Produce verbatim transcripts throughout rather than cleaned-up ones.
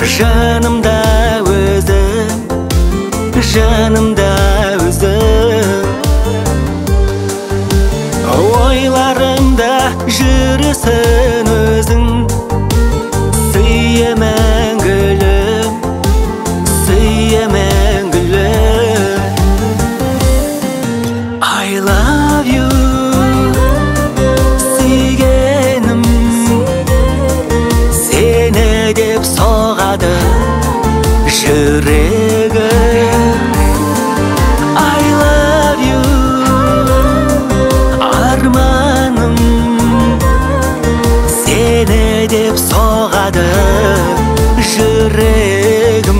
Жанымда өзің, жанымда өзің, ойларымда жүрсің өзің. Сүйемін гүлім, сүйемін гүлім. I love you, сүйгенім, сені деп соғады жүрегім. I love you, арманым, сені деп соғады жүрегім.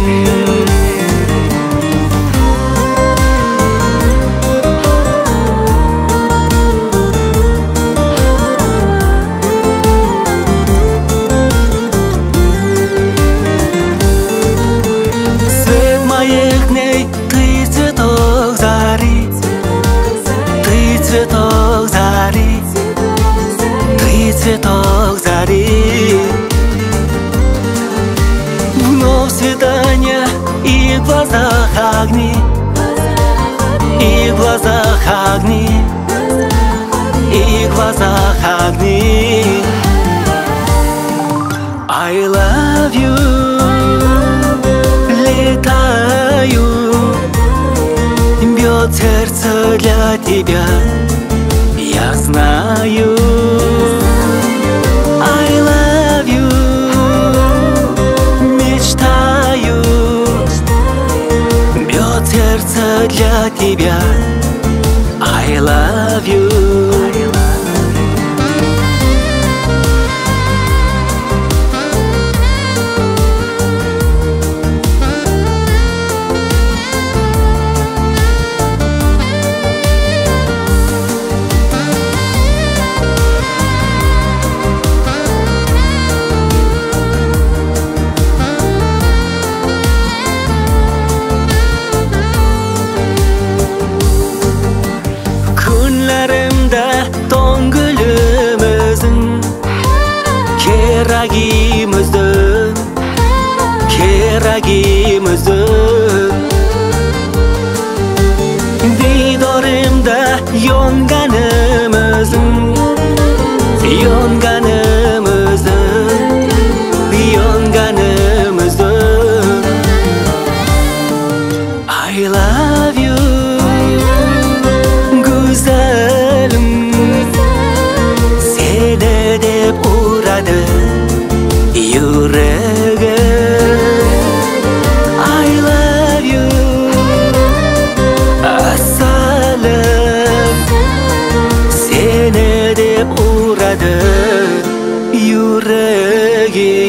Цветок зари, ты цветок зари. Вновь свидание и в глазах огни, и в глазах огни, и в глазах огни. I love you, летаю, бьет сердце для тебя. Я знаю, I love you, мечтаю, бьет сердце для тебя. I love you. Тоңгүлім өзің, керагим өзің, керагим өзің. Дидорымда йонганым өзің, йонганым өзің, йонганым өзің. I love you, güzelim, seni деп ұрады жүрегім. I love you, асылым, сені деп ұрады жүрегім.